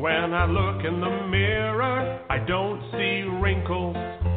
When I look in the mirror, I don't see wrinkles.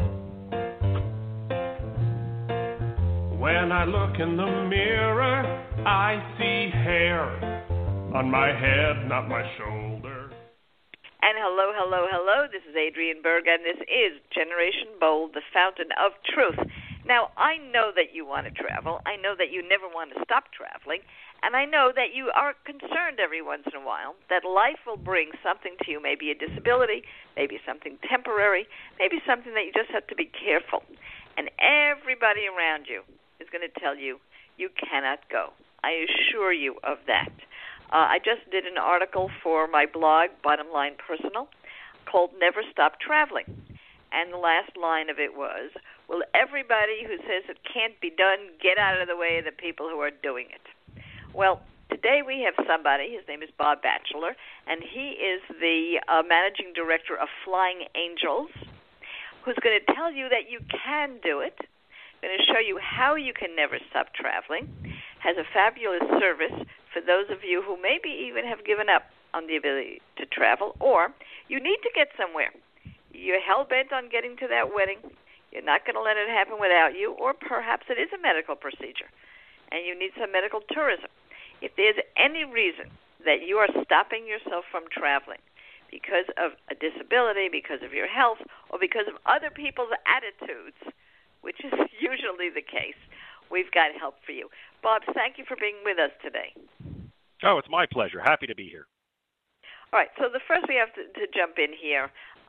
When I look in the mirror, I see hair on my head, not my shoulder. And hello, hello, hello. This is Adrienne Berg, and this is Generation Bold, the fountain of truth. Now, I know that you want to travel. I know that you never want to stop traveling. And I know that you are concerned every once in a while that life will bring something to you, maybe a disability, maybe something temporary, maybe something that you just have to be careful. And everybody around you is going to tell you, you cannot go. I assure you of that. I just did an article for my blog, Bottom Line Personal, called Never Stop Traveling. And the last line of it was, will everybody who says it can't be done get out of the way of the people who are doing it? Well, today we have somebody, his name is Bob Batchelor, and he is the managing director of Flying Angels, who's going to tell you that you can do it, going to show you how you can never stop traveling, has a fabulous service for those of you who maybe even have given up on the ability to travel, or you need to get somewhere. You're hell-bent on getting to that wedding. You're not going to let it happen without you, or perhaps it is a medical procedure, and you need some medical tourism. If there's any reason that you are stopping yourself from traveling because of a disability, because of your health, or because of other people's attitudes, which is usually the case, we've got help for you. Bob, thank you for being with us today. Oh, it's my pleasure. Happy to be here. All right, so the first we have to jump in here,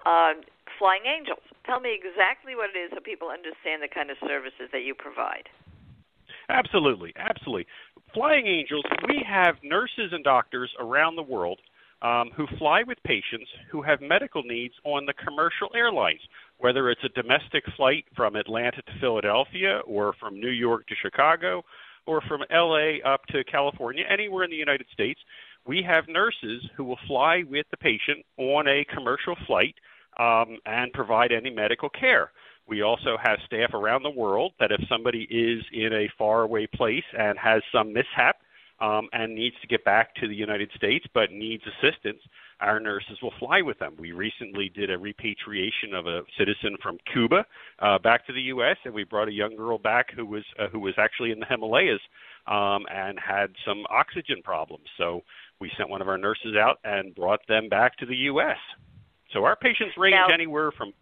Flying Angels. Tell me exactly what it is so people understand the kind of services that you provide. Absolutely, absolutely. Flying Angels, we have nurses and doctors around the world who fly with patients who have medical needs on the commercial airlines, whether it's a domestic flight from Atlanta to Philadelphia or from New York to Chicago or from L.A. up to California, anywhere in the United States. We have nurses who will fly with the patient on a commercial flight and provide any medical care. We also have staff around the world that if somebody is in a faraway place and has some mishap and needs to get back to the United States but needs assistance, our nurses will fly with them. We recently did a repatriation of a citizen from Cuba back to the U.S., and we brought a young girl back who was actually in the Himalayas and had some oxygen problems. So we sent one of our nurses out and brought them back to the U.S. So our patients range anywhere from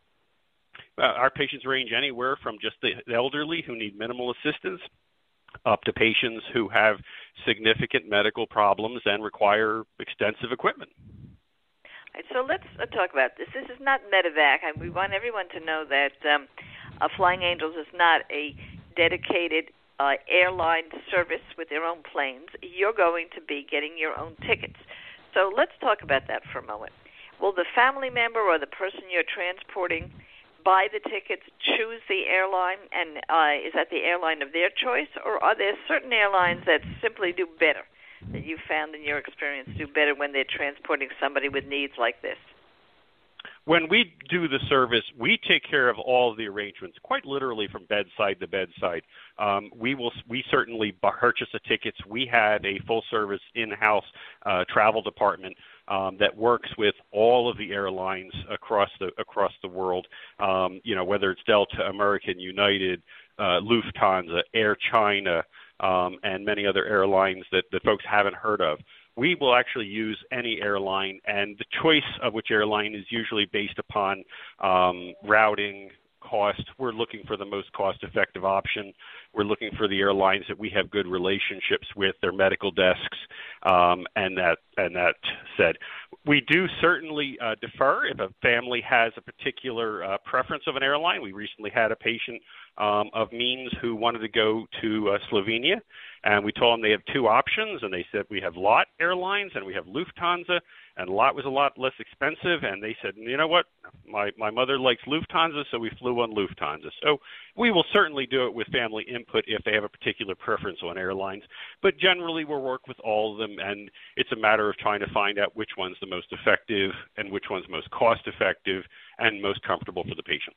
just the elderly who need minimal assistance up to patients who have significant medical problems and require extensive equipment. All right, so let's talk about this. This is not medevac. We want everyone to know that Flying Angels is not a dedicated airline service with their own planes. You're going to be getting your own tickets. So let's talk about that for a moment. Will the family member or the person you're transporting buy the tickets, choose the airline, and is that the airline of their choice, or are there certain airlines that simply do better, that you found in your experience do better when they're transporting somebody with needs like this? When we do the service, we take care of all of the arrangements, quite literally from bedside to bedside. We certainly purchase the tickets. We have a full-service in-house travel department that works with all of the airlines across the world. Whether it's Delta, American, United, Lufthansa, Air China, and many other airlines that folks haven't heard of. We will actually use any airline, and the choice of which airline is usually based upon routing, cost. We're looking for the most cost-effective option. We're looking for the airlines that we have good relationships with, their medical desks, and that said. We do certainly defer if a family has a particular preference of an airline. We recently had a patient of means who wanted to go to Slovenia, and we told them they have two options, and they said we have LOT Airlines and we have Lufthansa, and LOT was a lot less expensive, and they said, you know what, my mother likes Lufthansa, so we flew on Lufthansa. So we will certainly do it with family input if they have a particular preference on airlines, but generally we'll work with all of them, and it's a matter of trying to find out which one's the most effective and which one's most cost-effective and most comfortable for the patient.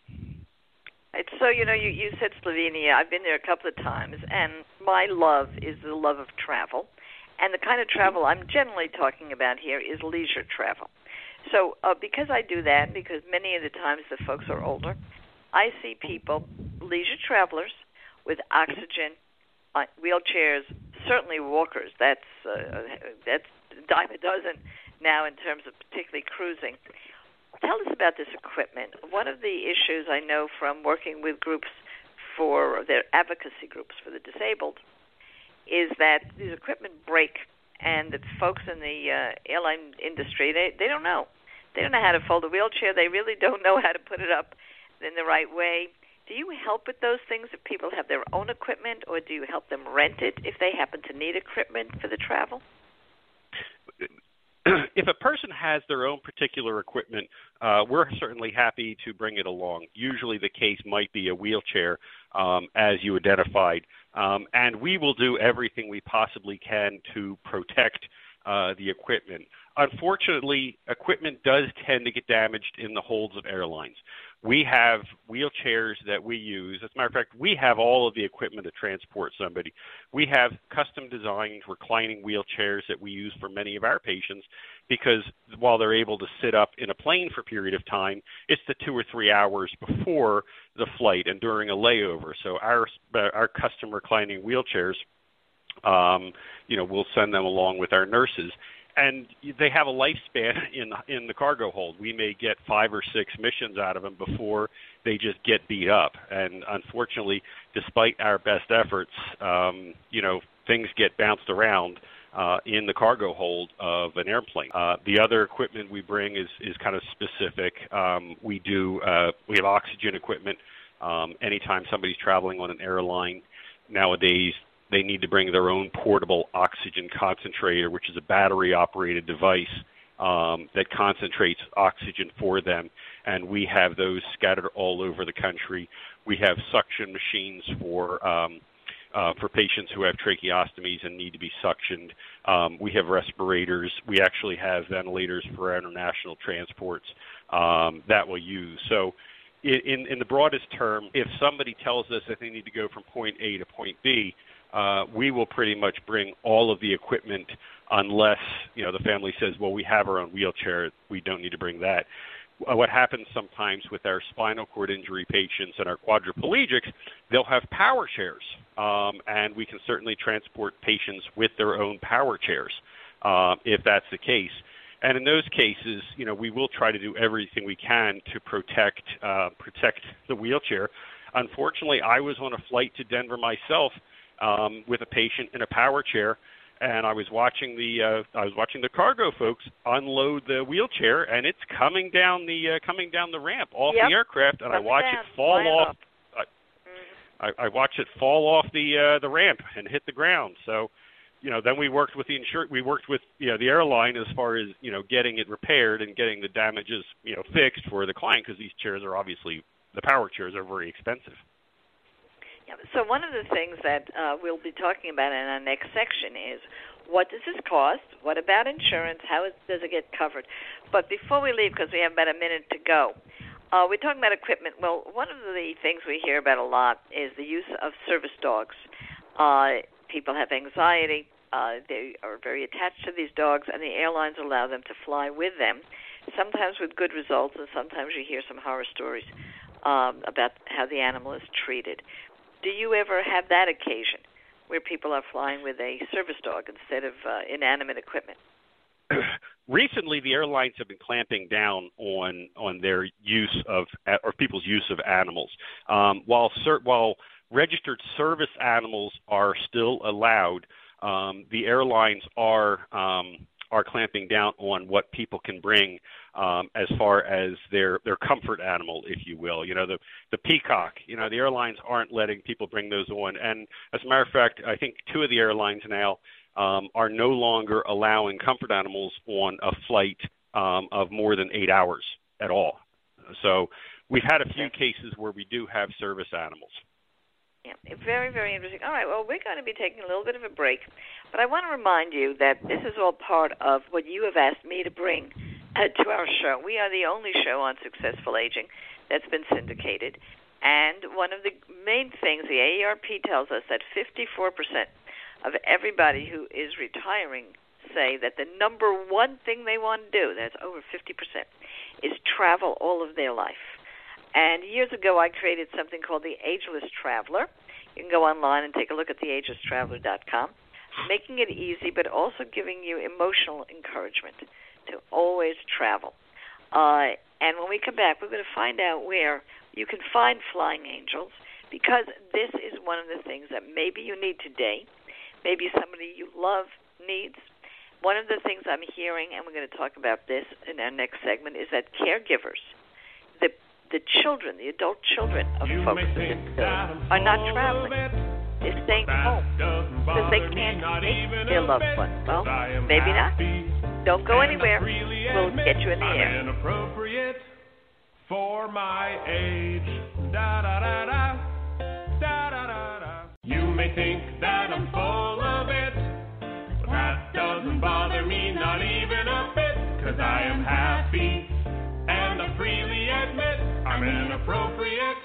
So, you said Slovenia. I've been there a couple of times, and my love is the love of travel. And the kind of travel I'm generally talking about here is leisure travel. So because I do that, because many of the times the folks are older, I see people, leisure travelers, with oxygen, wheelchairs, certainly walkers. That's a dime a dozen now in terms of particularly cruising. Tell us about this equipment. One of the issues I know from working with groups for their advocacy groups for the disabled is that these equipment break, and the folks in the airline industry, they don't know. They don't know how to fold a wheelchair. They really don't know how to put it up in the right way. Do you help with those things if people have their own equipment, or do you help them rent it if they happen to need equipment for the travel? If a person has their own particular equipment, we're certainly happy to bring it along. Usually the case might be a wheelchair, as you identified, and we will do everything we possibly can to protect the equipment. Unfortunately, equipment does tend to get damaged in the holds of airlines. We have wheelchairs that we use. As a matter of fact, we have all of the equipment to transport somebody. We have custom-designed reclining wheelchairs that we use for many of our patients because while they're able to sit up in a plane for a period of time, it's the 2 or 3 hours before the flight and during a layover. So our custom reclining wheelchairs, we'll send them along with our nurses. And they have a lifespan in the cargo hold. We may get 5 or 6 missions out of them before they just get beat up. And unfortunately, despite our best efforts, things get bounced around in the cargo hold of an airplane. The other equipment we bring is kind of specific. We have oxygen equipment. Anytime somebody's traveling on an airline nowadays, they need to bring their own portable oxygen concentrator, which is a battery-operated device that concentrates oxygen for them, and we have those scattered all over the country. We have suction machines for patients who have tracheostomies and need to be suctioned. We have respirators. We actually have ventilators for our international transports that we'll use. So in the broadest term, if somebody tells us that they need to go from point A to point B, we will pretty much bring all of the equipment unless, the family says, well, we have our own wheelchair, we don't need to bring that. What happens sometimes with our spinal cord injury patients and our quadriplegics, they'll have power chairs, and we can certainly transport patients with their own power chairs if that's the case. And in those cases, we will try to do everything we can to protect the wheelchair. Unfortunately, I was on a flight to Denver myself with a patient in a power chair, and I was watching the cargo folks unload the wheelchair, and it's coming down the ramp off the aircraft, and I watch it fall off. I watched it fall off the ramp and hit the ground. So, then we worked with the airline as far as getting it repaired and getting the damages fixed for the client, because these chairs are obviously, the power chairs are very expensive. Yeah, so one of the things that we'll be talking about in our next section is, what does this cost? What about insurance? How does it get covered? But before we leave, because we have about a minute to go, we're talking about equipment. Well, one of the things we hear about a lot is the use of service dogs. People have anxiety. They are very attached to these dogs, and the airlines allow them to fly with them, sometimes with good results, and sometimes you hear some horror stories about how the animal is treated. Do you ever have that occasion where people are flying with a service dog instead of inanimate equipment? Recently, the airlines have been clamping down on their use of, or people's use of animals. While registered service animals are still allowed, the airlines are clamping down on what people can bring as far as their comfort animal, if you will. The peacock, the airlines aren't letting people bring those on. And as a matter of fact, I think 2 of the airlines now are no longer allowing comfort animals on a flight of more than 8 hours at all. So we've had a few cases where we do have service animals. Yeah, very, very interesting. All right, well, we're going to be taking a little bit of a break, but I want to remind you that this is all part of what you have asked me to bring to our show. We are the only show on successful aging that's been syndicated, and one of the main things, the AARP tells us that 54% of everybody who is retiring say that the number one thing they want to do, that's over 50%, is travel all of their life. And years ago, I created something called the Ageless Traveler. You can go online and take a look at theagelesstraveler.com, making it easy, but also giving you emotional encouragement to always travel. And when we come back, we're going to find out where you can find flying angels, because this is one of the things that maybe you need today, maybe somebody you love needs. One of the things I'm hearing, and we're going to talk about this in our next segment, is that caregivers, the children, the adult children of folks with disabilities, are not traveling. They're staying home because they can't meet their loved ones. Well, maybe not. Don't go anywhere. We'll get you in the air. I'm inappropriate for my age. Da da da da. Da da da da. You may think that I'm full of it, but that doesn't bother me, not even a bit, 'cause I am happy and I freely admit I'm inappropriate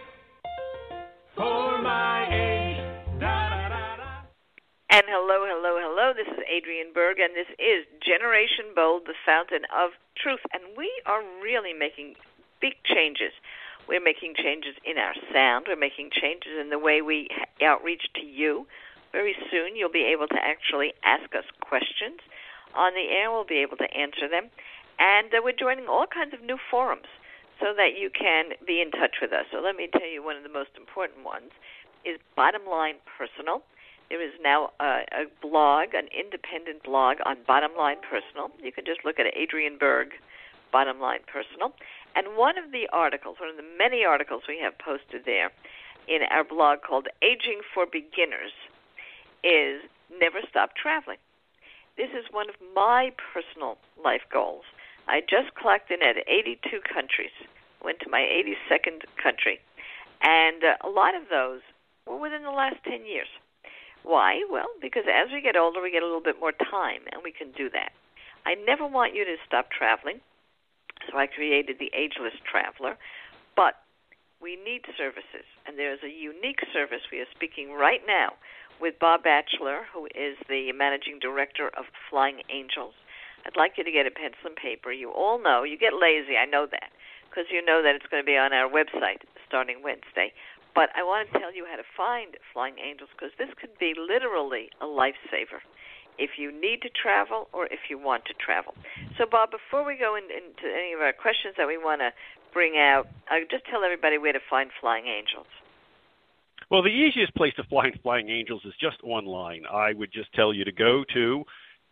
for my age. Da da da da. And hello, hello, hello. This is Adrienne Berg, and this is Generation Bold, the fountain of truth. And we are really making big changes. We're making changes in our sound. We're making changes in the way we outreach to you. Very soon you'll be able to actually ask us questions on the air. We'll be able to answer them. And we're joining all kinds of new forums so that you can be in touch with us. So let me tell you, one of the most important ones is Bottom Line Personal. There is now a blog, an independent blog on Bottom Line Personal. You can just look at Adrienne Berg, Bottom Line Personal. And one of the articles, one of the many articles we have posted there in our blog called Aging for Beginners is Never Stop Traveling. This is one of my personal life goals. I just clocked in at 82 countries, went to my 82nd country, and a lot of those were within the last 10 years. Why? Well, because as we get older, we get a little bit more time, and we can do that. I never want you to stop traveling, so I created the Ageless Traveler, but we need services, and there's a unique service. We are speaking right now with Bob Batchelor, who is the managing director of Flying Angels. I'd like you to get a pencil and paper. You all know, you get lazy, I know that, because you know that it's going to be on our website starting Wednesday. But I want to tell you how to find Flying Angels, because this could be literally a lifesaver if you need to travel or if you want to travel. So, Bob, before we go into any of our questions that we want to bring out, I'll just tell everybody where to find Flying Angels. Well, the easiest place to find Flying Angels is just online. I would just tell you to go to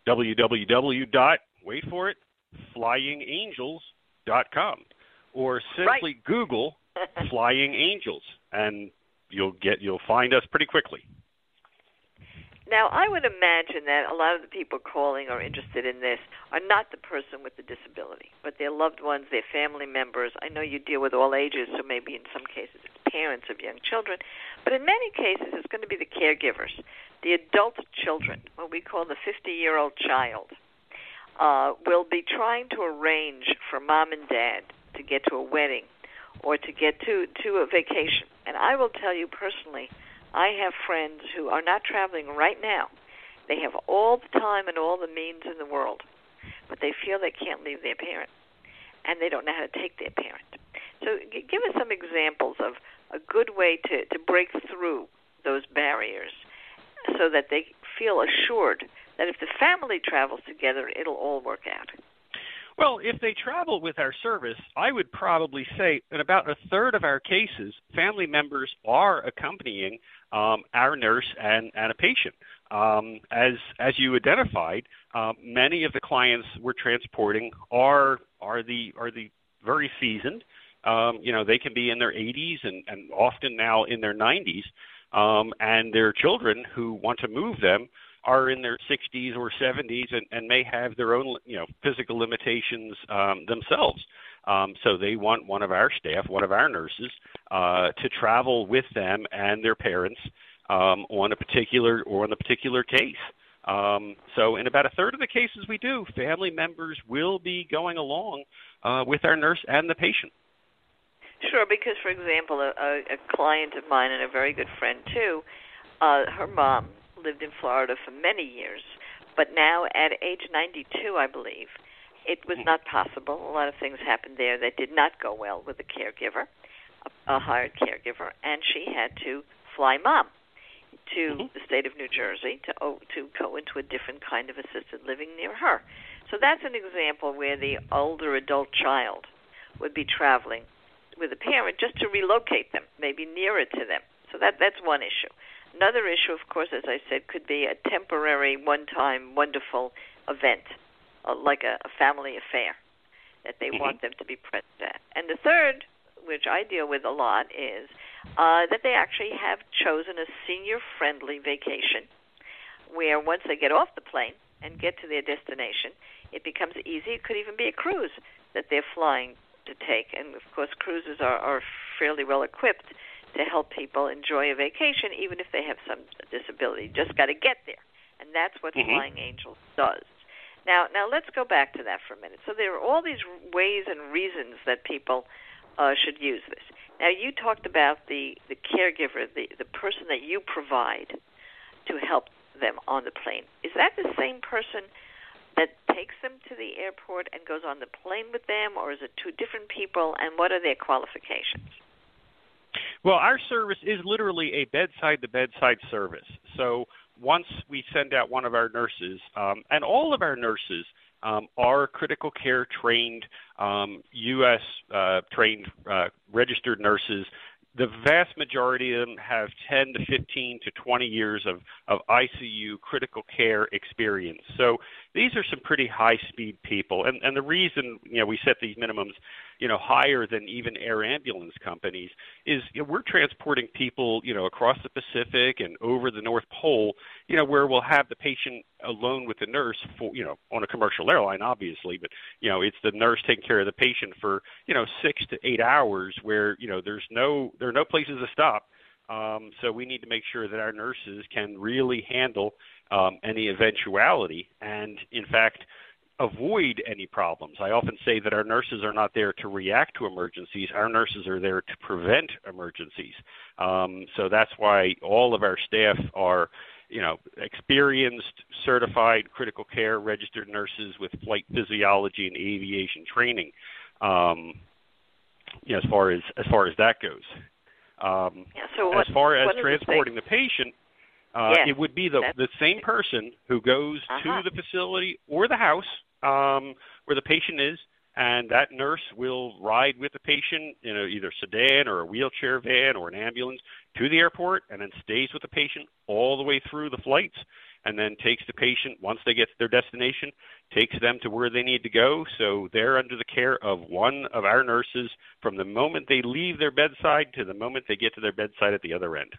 flyingangels.com, or simply Google Flying Angels, and you'll find us pretty quickly. Now, I would imagine that a lot of the people calling or interested in this are not the person with the disability, but their loved ones, their family members. I know you deal with all ages, so maybe in some cases it's parents of young children, but in many cases it's going to be the caregivers, the adult children, what we call the 50-year-old child, will be trying to arrange for mom and dad to get to a wedding or to get to a vacation. And I will tell you personally, I have friends who are not traveling right now. They have all the time and all the means in the world, but they feel they can't leave their parent, and they don't know how to take their parent. So give us some examples of a good way to break through those barriers so that they feel assured that if the family travels together, it'll all work out. Well, if they travel with our service, I would probably say in about a third of our cases, family members are accompanying our nurse and a patient. As you identified, many of the clients we're transporting are the very seasoned. They can be in their 80s and often now in their 90s, and their children who want to move them are in their 60s or 70s and may have their own, physical limitations themselves. So they want one of our staff, one of our nurses, to travel with them and their parents on the particular case. So in about a third of the cases we do, family members will be going along with our nurse and the patient. Sure, because, for example, a client of mine and a very good friend, too, her mom lived in Florida for many years, But now at age 92, I believe, it was not possible. A lot of things happened there that did not go well with the caregiver, a hired caregiver, and she had to fly Mom to the state of New Jersey to go into a different kind of assisted living near her. So that's an example where the older adult child would be traveling with a parent just to relocate them, maybe nearer to them. So that's one issue. Another issue, of course, as I said, could be a temporary, one-time, wonderful event, like a family affair that they want them to be present at. And the third, which I deal with a lot, is that they actually have chosen a senior-friendly vacation where once they get off the plane and get to their destination, it becomes easy. It could even be a cruise that they're flying to take. And, of course, cruises are fairly well-equipped to help people enjoy a vacation, even if they have some disability. Just got to get there. And that's what Flying Angels does. Now let's go back to that for a minute. So there are all these ways and reasons that people should use this. Now, you talked about the caregiver, the person that you provide to help them on the plane. Is that the same person that takes them to the airport and goes on the plane with them, or is it two different people, and what are their qualifications? Well, our service is literally a bedside-to-bedside service. So once we send out one of our nurses, and all of our nurses are critical care trained, U.S. trained registered nurses. The vast majority of them have 10 to 15 to 20 years of ICU critical care experience. So these are some pretty high-speed people. And the reason, we set these minimums, higher than even air ambulance companies is we're transporting people, across the Pacific and over the North Pole, where we'll have the patient alone with the nurse for, on a commercial airline, obviously, but, it's the nurse taking care of the patient for, 6 to 8 hours where, there are no places to stop. So we need to make sure that our nurses can really handle any eventuality and, in fact, avoid any problems. I often say that our nurses are not there to react to emergencies. Our nurses are there to prevent emergencies. So that's why all of our staff are, experienced, certified critical care registered nurses with flight physiology and aviation training. As far as that goes. So as far as transporting the patient, it would be the same person who goes to the facility or the house where the patient is, and that nurse will ride with the patient in either sedan or a wheelchair van or an ambulance to the airport, and then stays with the patient all the way through the flights, and then takes the patient, once they get to their destination, takes them to where they need to go. So they're under the care of one of our nurses from the moment they leave their bedside to the moment they get to their bedside at the other end.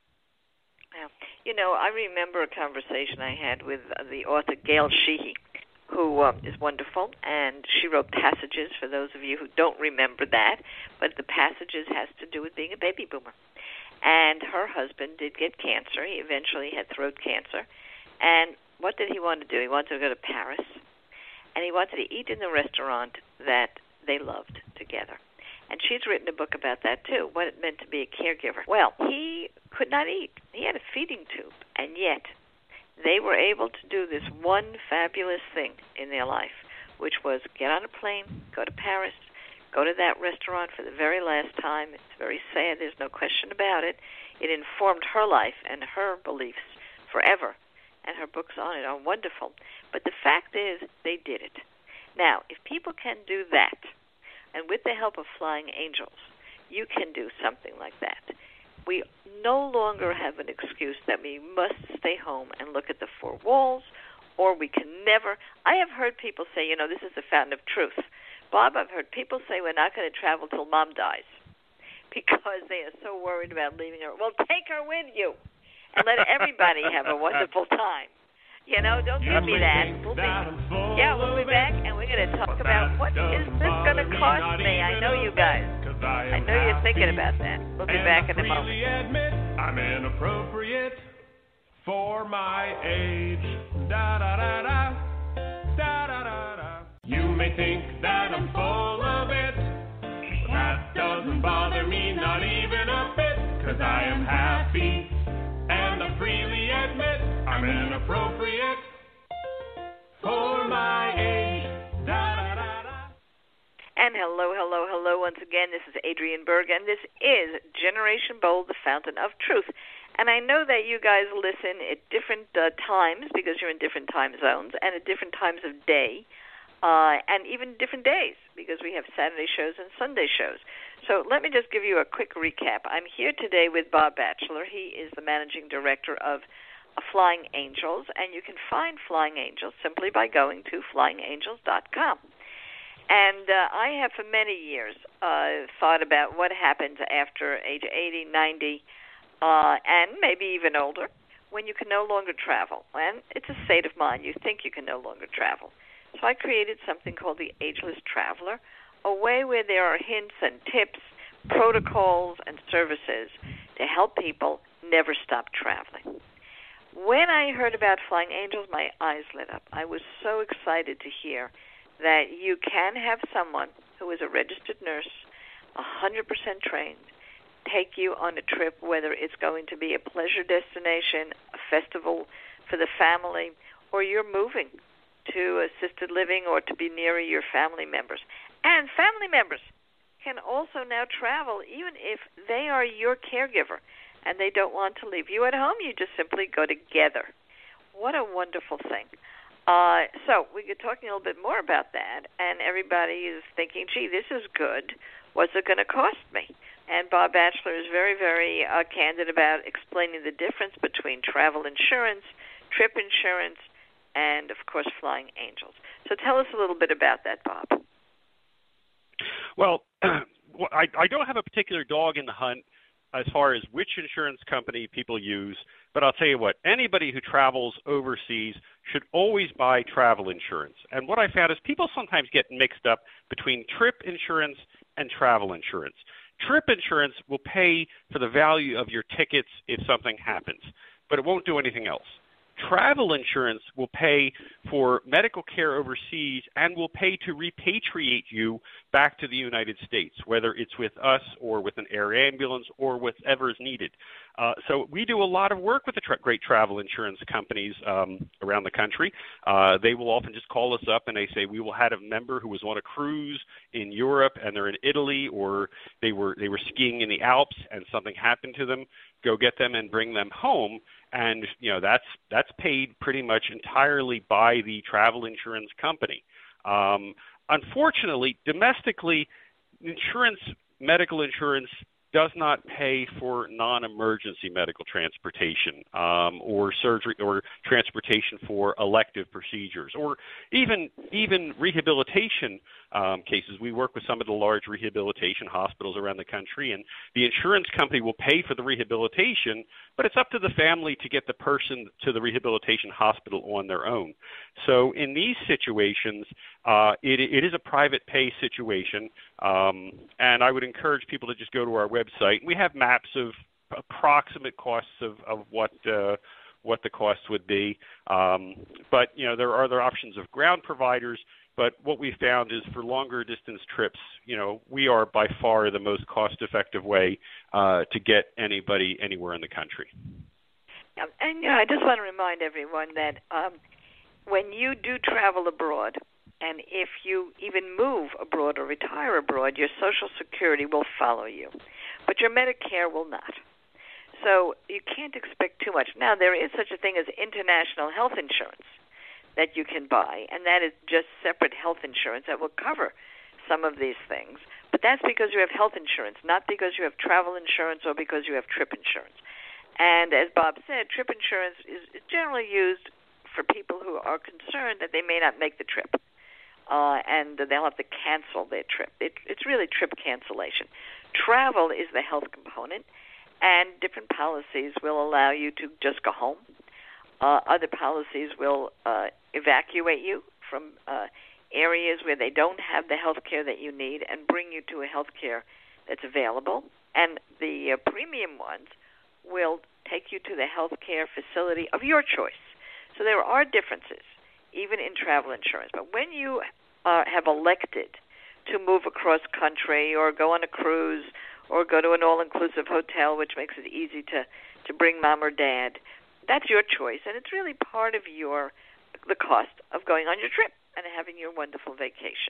I remember a conversation I had with the author Gail Sheehy, who is wonderful, and she wrote Passages, for those of you who don't remember that, but the Passages has to do with being a baby boomer. And her husband did get cancer. He eventually had throat cancer. And what did he want to do? He wanted to go to Paris, and he wanted to eat in the restaurant that they loved together. And she's written a book about that, too, what it meant to be a caregiver. Well, he could not eat. He had a feeding tube, and yet they were able to do this one fabulous thing in their life, which was get on a plane, go to Paris, go to that restaurant for the very last time. It's very sad. There's no question about it. It informed her life and her beliefs forever, and her books on it are wonderful. But the fact is, they did it. Now, if people can do that, and with the help of Flying Angels, you can do something like that. We no longer have an excuse that we must stay home and look at the four walls, or we can never. I have heard people say, this is the fountain of truth. Bob, I've heard people say we're not going to travel till Mom dies because they are so worried about leaving her. Well, take her with you and let everybody have a wonderful time. Don't give me that. We'll be back, and we're going to talk about what is this going to cost me. I know you guys. I know you're thinking about that. We'll be back in a moment. Admit I'm inappropriate for my age. Da da da da. Da da da da. You may think that I'm full of it, but that doesn't bother me, not even a bit, 'cause I am happy, and I freely admit I'm inappropriate And hello, hello, hello once again. This is Adrienne Berg, and this is Generation Bold, the Fountain of Truth. And I know that you guys listen at different times because you're in different time zones and at different times of day and even different days because we have Saturday shows and Sunday shows. So let me just give you a quick recap. I'm here today with Bob Batchelor. He is the managing director of Flying Angels, and you can find Flying Angels simply by going to flyingangels.com. And I have for many years thought about what happens after age 80, 90, and maybe even older when you can no longer travel. And it's a state of mind. You think you can no longer travel. So I created something called the Ageless Traveler, a way where there are hints and tips, protocols, and services to help people never stop traveling. When I heard about Flying Angels, my eyes lit up. I was so excited to hear that you can have someone who is a registered nurse, 100% trained, take you on a trip, whether it's going to be a pleasure destination, a festival for the family, or you're moving to assisted living or to be nearer your family members. And family members can also now travel even if they are your caregiver and they don't want to leave you at home. You just simply go together. What a wonderful thing. So we get talking a little bit more about that, and everybody is thinking, gee, this is good. What's it going to cost me? And Bob Batchelor is very, very candid about explaining the difference between travel insurance, trip insurance, and, of course, Flying Angels. So tell us a little bit about that, Bob. Well, I don't have a particular dog in the hunt as far as which insurance company people use, but I'll tell you what, anybody who travels overseas should always buy travel insurance. And what I found is people sometimes get mixed up between trip insurance and travel insurance. Trip insurance will pay for the value of your tickets if something happens, but it won't do anything else. Travel insurance will pay for medical care overseas and will pay to repatriate you back to the United States, whether it's with us or with an air ambulance or whatever is needed. So we do a lot of work with the great travel insurance companies around the country. They will often just call us up and they say, we will have a member who was on a cruise in Europe and they're in Italy, or they were skiing in the Alps and something happened to them. Go get them and bring them home. And, you know, that's paid pretty much entirely by the travel insurance company. Unfortunately, domestically, medical insurance does not pay for non-emergency medical transportation or surgery or transportation for elective procedures or even rehabilitation cases. We work with some of the large rehabilitation hospitals around the country, and the insurance company will pay for the rehabilitation, but it's up to the family to get the person to the rehabilitation hospital on their own. So in these situations, it is a private pay situation, and I would encourage people to just go to our website. We have maps of approximate costs of what the costs would be. But, you know, there are other options of ground providers. But what we found is for longer distance trips, you know, we are by far the most cost-effective way to get anybody anywhere in the country. And you know, I just want to remind everyone that when you do travel abroad, and if you even move abroad or retire abroad, your Social Security will follow you, but your Medicare will not. So you can't expect too much. Now, there is such a thing as international health insurance that you can buy, and that is just separate health insurance that will cover some of these things. But that's because you have health insurance, not because you have travel insurance or because you have trip insurance. And as Bob said, trip insurance is generally used for people who are concerned that they may not make the trip, and they'll have to cancel their trip. It's really trip cancellation. Travel is the health component, and different policies will allow you to just go home. Other policies will evacuate you from areas where they don't have the health care that you need and bring you to a health care that's available. And the premium ones will take you to the health care facility of your choice. So there are differences, even in travel insurance. But when you have elected to move across country or go on a cruise or go to an all-inclusive hotel, which makes it easy to bring mom or dad, that's your choice, and it's really part of the cost of going on your trip and having your wonderful vacation. So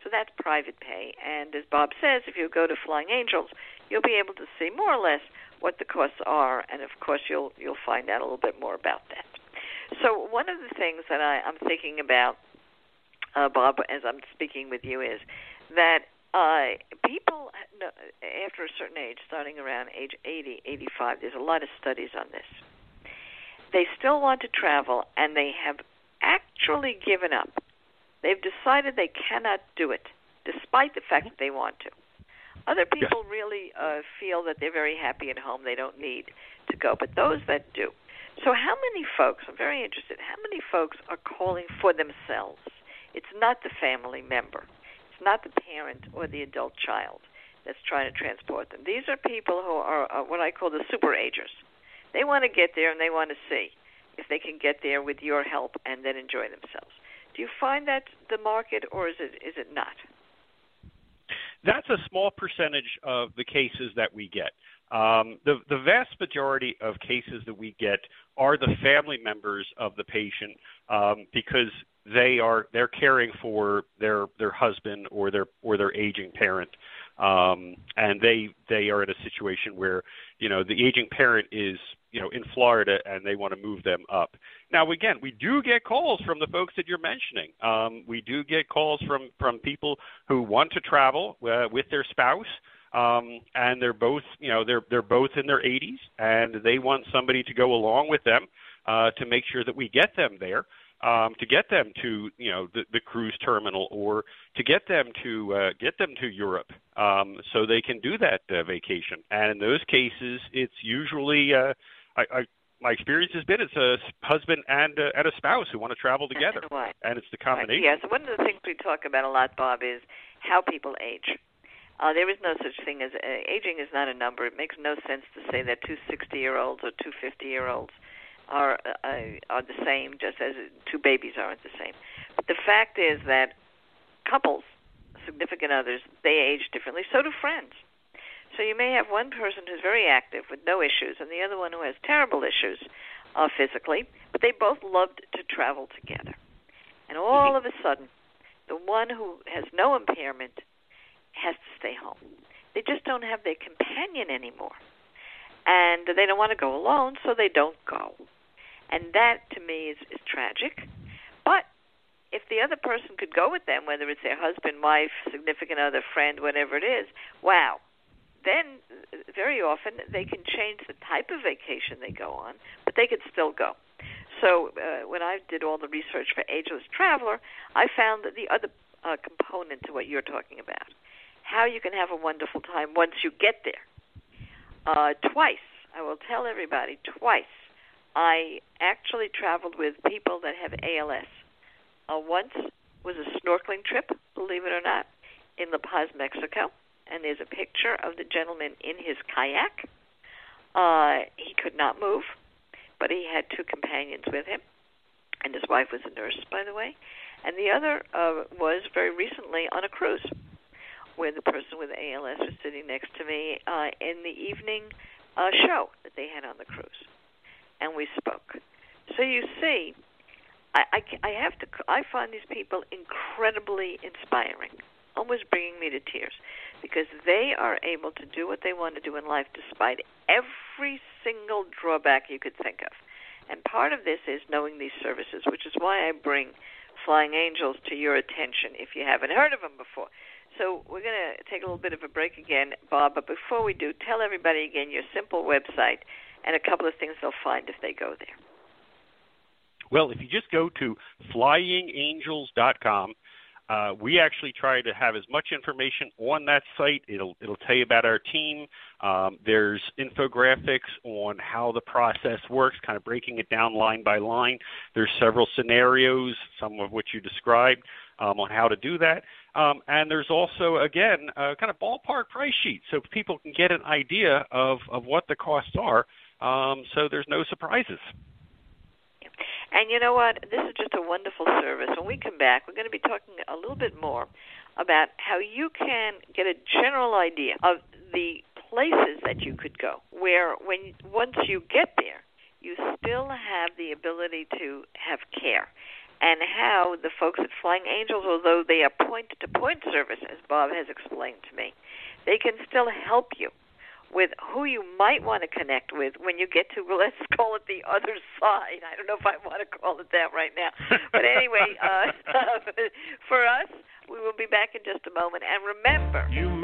So that's private pay. And as Bob says, if you go to Flying Angels, you'll be able to see more or less what the costs are, and of course you'll find out a little bit more about that. So one of the things that I'm thinking about, Bob, as I'm speaking with you, is that people after a certain age, starting around age 80, 85, there's a lot of studies on this. They still want to travel, and they have actually given up. They've decided they cannot do it, despite the fact that they want to. Other people really feel that they're very happy at home. They don't need to go, but those that do. So how many folks, I'm very interested, how many folks are calling for themselves? It's not the family member. It's not the parent or the adult child that's trying to transport them. These are people who are what I call the super agers. They want to get there, and they want to see if they can get there with your help and then enjoy themselves. Do you find that the market, or is it not? That's a small percentage of the cases that we get. The vast majority of cases that we get are the family members of the patient because they're caring for their husband or their aging parent, and they are in a situation where the aging parent is in Florida and they want to move them up. Now again, we do get calls from the folks that you're mentioning. We do get calls from people who want to travel with their spouse. And they're both, they're both in their 80s, and they want somebody to go along with them to make sure that we get them there, to get them to, the cruise terminal, or to get them to Europe, so they can do that vacation. And in those cases, it's usually, my experience has been, it's a husband and a spouse who want to travel together, and it's the combination. Right. Yeah. So one of the things we talk about a lot, Bob, is how people age. There is no such thing as aging is not a number. It makes no sense to say that two 60-year-olds or two 50-year-olds are the same, just as two babies aren't the same. But the fact is that couples, significant others, they age differently. So do friends. So you may have one person who's very active with no issues, and the other one who has terrible issues physically, but they both loved to travel together. And all of a sudden, the one who has no impairment has to stay home. They just don't have their companion anymore. And they don't want to go alone, so they don't go. And that, to me, is tragic. But if the other person could go with them, whether it's their husband, wife, significant other, friend, whatever it is, wow. Then, very often, they can change the type of vacation they go on, but they could still go. So when I did all the research for Ageless Traveler, I found that the other component to what you're talking about, how you can have a wonderful time once you get there. Twice, I will tell everybody, twice, I actually traveled with people that have ALS. Once was a snorkeling trip, believe it or not, in La Paz, Mexico, and there's a picture of the gentleman in his kayak. He could not move, but he had two companions with him, and his wife was a nurse, by the way. And the other was very recently on a cruise, where the person with ALS was sitting next to me in the evening show that they had on the cruise, and we spoke. So you see, I find these people incredibly inspiring, almost bringing me to tears, because they are able to do what they want to do in life despite every single drawback you could think of. And part of this is knowing these services, which is why I bring Flying Angels to your attention if you haven't heard of them before. So we're going to take a little bit of a break again, Bob, but before we do, tell everybody again your simple website and a couple of things they'll find if they go there. Well, if you just go to flyingangels.com, we actually try to have as much information on that site. It'll tell you about our team. There's infographics on how the process works, kind of breaking it down line by line. There's several scenarios, some of which you described, on how to do that. And there's also, again, kind of ballpark price sheet so people can get an idea of what the costs are, so there's no surprises. And you know what? This is just a wonderful service. When we come back, we're going to be talking a little bit more about how you can get a general idea of the places that you could go, where once you get there, you still have the ability to have care. and how the folks at Flying Angels, although they are point-to-point service, as Bob has explained to me, they can still help you with who you might want to connect with when you get to, well, let's call it the other side. I don't know if I want to call it that right now. But anyway, for us, we will be back in just a moment. And remember,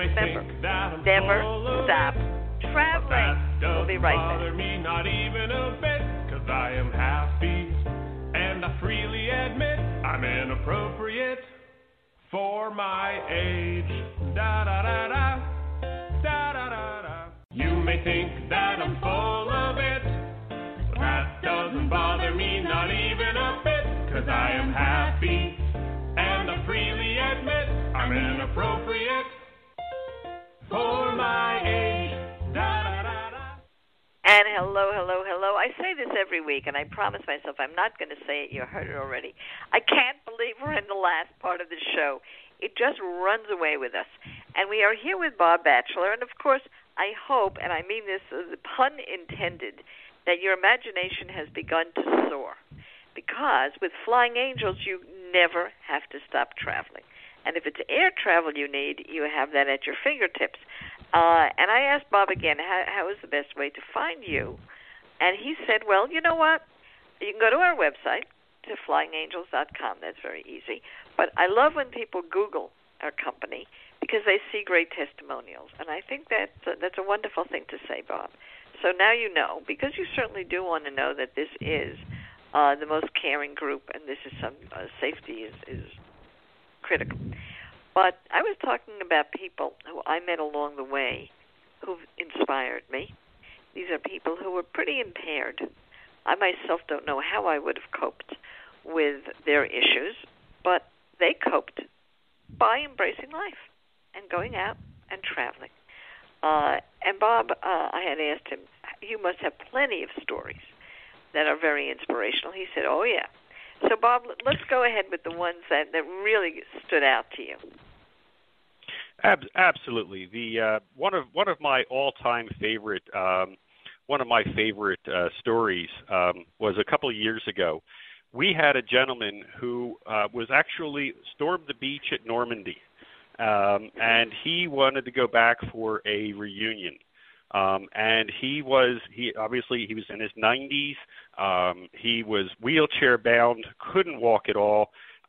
never stop traveling. We'll be right back. Bother me not even a bit, 'cause I am happy, and I freely admit I'm inappropriate for my age. Da-da-da-da, da-da-da-da. You may think that I'm full of it, but that doesn't bother me not even a bit, 'cause I am happy, and I freely admit I'm inappropriate for my age. Da-da-da-da. And hello. I say this every week, and I promise myself I'm not going to say it. You heard it already. I can't believe we're in the last part of the show. It just runs away with us. And we are here with Bob Batchelor, and of course, I hope, and I mean this, the pun intended, that your imagination has begun to soar. Because with Flying Angels, you never have to stop traveling. And if it's air travel you need, you have that at your fingertips. And I asked Bob again, how is the best way to find you? And he said, well, you know what? You can go to our website, to flyingangels.com. That's very easy. But I love when people Google our company because they see great testimonials. And I think that's a wonderful thing to say, Bob. So now you know, because you certainly do want to know that this is the most caring group, and this is some safety is critical. But I was talking about people who I met along the way who've inspired me. These are people who were pretty impaired. I myself don't know how I would have coped with their issues, but they coped by embracing life and going out and traveling. And Bob, I had asked him, you must have plenty of stories that are very inspirational. He said, oh, yeah. So, Bob, let's go ahead with the ones that really stood out to you. Absolutely. The one of my all-time favorite stories was a couple of years ago. We had a gentleman who was actually stormed the beach at Normandy, and he wanted to go back for a reunion. And he was in his 90s. He was wheelchair bound, couldn't walk at all.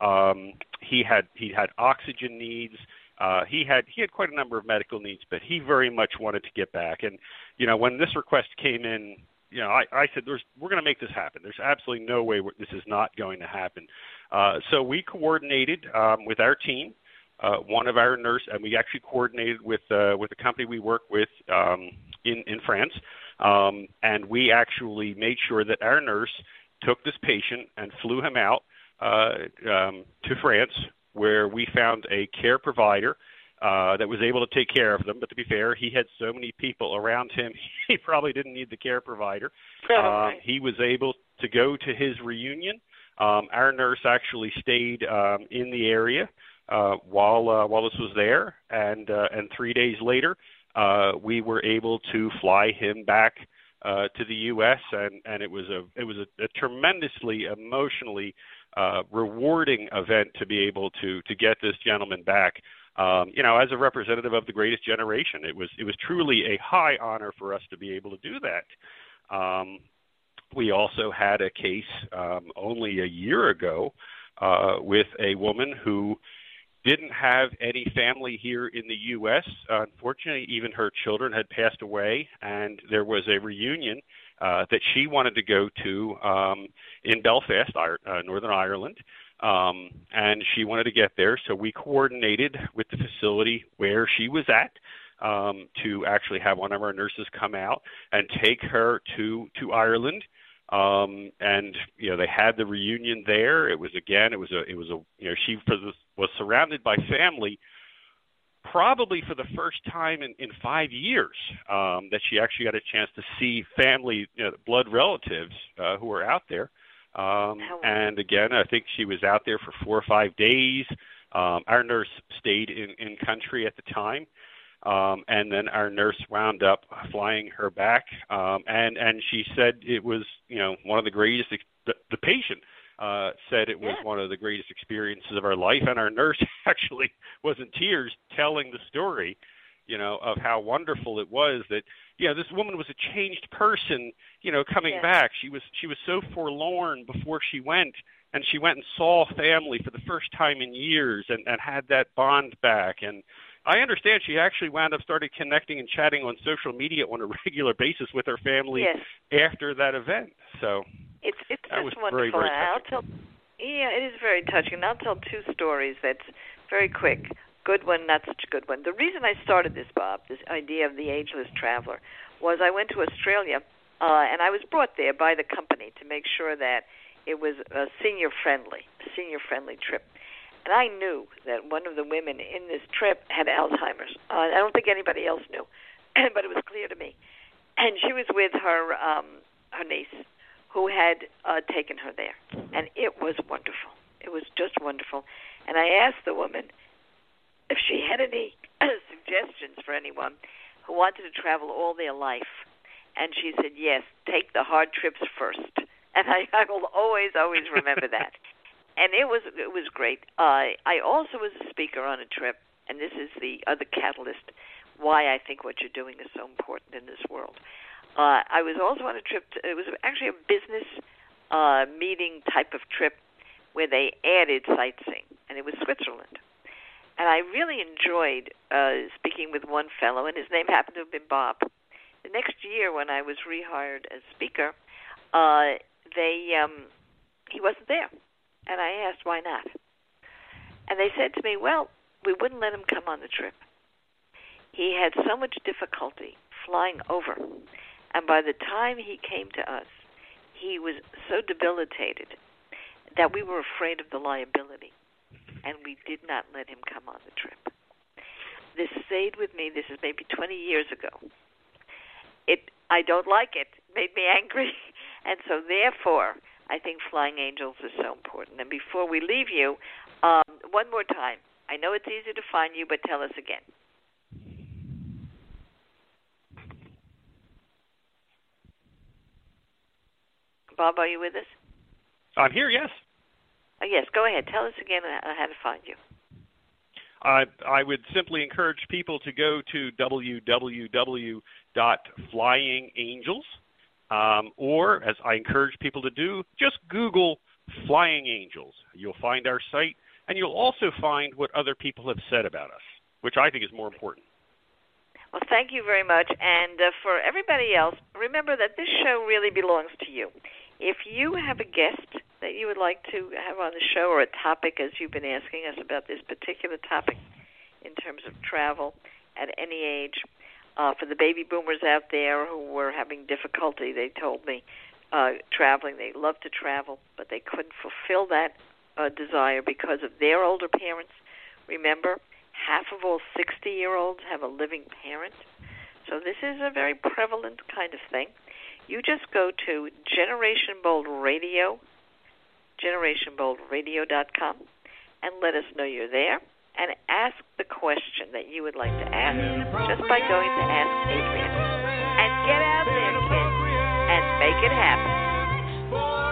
He had oxygen needs. He had quite a number of medical needs, but he very much wanted to get back. And when this request came in, I said, we're going to make this happen. There's absolutely no way this is not going to happen. So we coordinated with our team, one of our nurses, and we actually coordinated with the company we work with in France, and we actually made sure that our nurse took this patient and flew him out to France, where we found a care provider that was able to take care of them. But to be fair, he had so many people around him, he probably didn't need the care provider. He was able to go to his reunion. Our nurse actually stayed in the area while this was there, and 3 days later, we were able to fly him back to the U.S. and it was a tremendously emotionally rewarding event to be able to get this gentleman back. As a representative of the greatest generation, it was truly a high honor for us to be able to do that. We also had a case only a year ago with a woman who didn't have any family here in the U.S. Unfortunately, even her children had passed away, and there was a reunion that she wanted to go to in Belfast, Northern Ireland, and she wanted to get there. So we coordinated with the facility where she was at to actually have one of our nurses come out and take her to Ireland. And they had the reunion there. She was surrounded by family, probably for the first time in 5 years, that she actually got a chance to see family, blood relatives who were out there. And again, I think she was out there for 4 or 5 days. Our nurse stayed in country at the time. And then our nurse wound up flying her back, and she said it was one of the greatest. The patient said it was one of the greatest experiences of our life, and our nurse actually was in tears telling the story, of how wonderful it was that, this woman was a changed person, coming back. She was so forlorn before she went, and she went and saw family for the first time in years and had that bond back. And I understand she actually wound up started connecting and chatting on social media on a regular basis with her family after that event. So it's that just was wonderful. very, very touching. It is very touching. And I'll tell two stories that's very quick. Good one, not such a good one. The reason I started this, Bob, this idea of the ageless traveler, was I went to Australia, and I was brought there by the company to make sure that it was a senior-friendly trip. And I knew that one of the women in this trip had Alzheimer's. I don't think anybody else knew, but it was clear to me. And she was with her niece, who had taken her there. And it was wonderful. It was just wonderful. And I asked the woman if she had any suggestions for anyone who wanted to travel all their life. And she said, yes, take the hard trips first. And I will always remember that. And it was great. I also was a speaker on a trip, and this is the other catalyst why I think what you're doing is so important in this world. I was also on a trip. It was actually a business meeting type of trip where they added sightseeing, and it was Switzerland. And I really enjoyed speaking with one fellow, and his name happened to have been Bob. The next year, when I was rehired as speaker, he wasn't there. And I asked why not. And they said to me, well, we wouldn't let him come on the trip. He had so much difficulty flying over. And by the time he came to us, he was so debilitated that we were afraid of the liability. And we did not let him come on the trip. This stayed with me. This is maybe 20 years ago. I don't like it. It made me angry. And so therefore, I think Flying Angels is so important. And before we leave you, one more time. I know it's easy to find you, but tell us again. Bob, are you with us? I'm here, yes. Yes, go ahead. Tell us again how to find you. I would simply encourage people to go to www.flyingangels, or, as I encourage people to do, just Google Flying Angels. You'll find our site, and you'll also find what other people have said about us, which I think is more important. Well, thank you very much. And for everybody else, remember that this show really belongs to you. If you have a guest that you would like to have on the show, or a topic, as you've been asking us about this particular topic in terms of travel at any age, for the baby boomers out there who were having difficulty, they told me, traveling. They love to travel, but they couldn't fulfill that desire because of their older parents. Remember, half of all 60-year-olds have a living parent. So this is a very prevalent kind of thing. You just go to Generation Bold Radio, GenerationBoldRadio.com, and let us know you're there, and ask the question that you would like to ask just by going to Ask Adrian. And get out there, kids, and make it happen.